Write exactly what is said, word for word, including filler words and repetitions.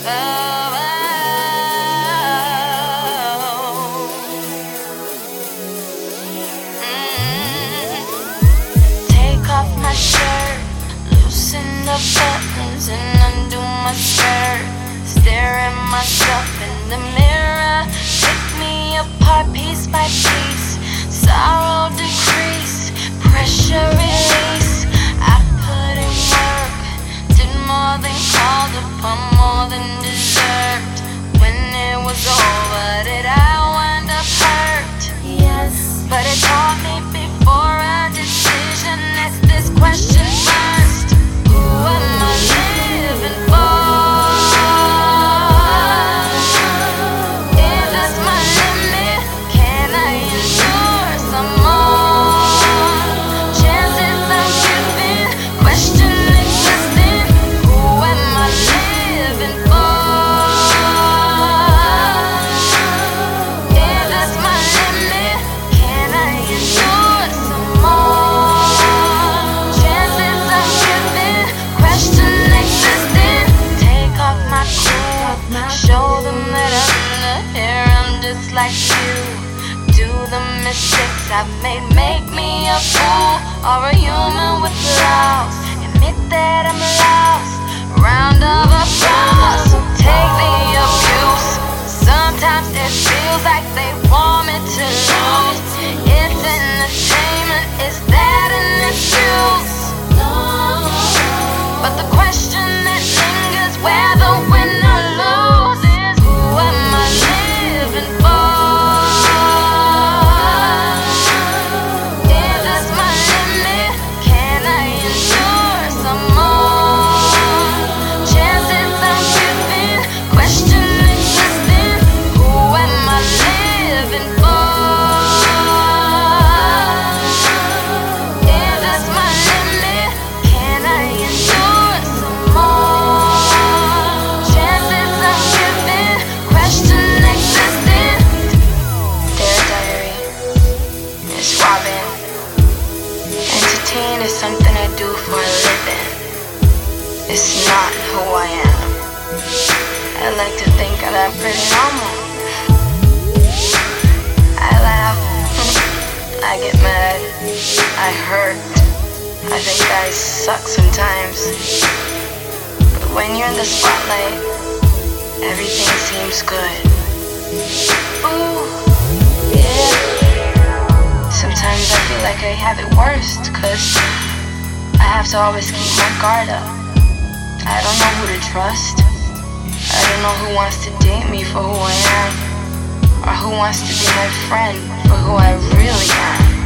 Oh, mm. Take off my shirt, loosen the buttons and undo my skirt. Stare at myself in the mirror, pick me apart piece by piece. Sorrow decrease, pressure release. I put in work, did more than called upon, more than deserved. When it was over, did I wind up hurt? Yes, but it taught me before a decision. Ask this question first: who am I living for? Is this my limit? Can I endure some more? Chances I'm giving, question existing. Who am I living for? Is this my limit? Can I endure some more? Chances I'm giving, question existing. Take off my clothes, show them that I'm not here. I'm just like you. Do the mistakes I've made make me a fool or a human with flaws? Admit that I'm lost. Round of applause. So take the abuse. Sometimes it feels like they want me to lose. It's entertainment. Is that an excuse? But the question that lingers, whether win or lose, is who am I living for? Is this my limit? Can I endure some more? Chances I'm giving, question existing. Who am I living for? Is this my limit? Can I endure some more? Chances I'm giving, question existing. Dear Diary, Miss Robin. Entertain is something I do for a living. It's not who I am. I like to think that I'm pretty normal. I laugh, I get mad, I hurt. I think guys suck sometimes. But when you're in the spotlight, everything seems good. Ooh, yeah. Sometimes I feel like I have it worst, cause I have to always keep my guard up. I don't know who to trust. I don't know who wants to date me for who I am, or who wants to be my friend for who I really am.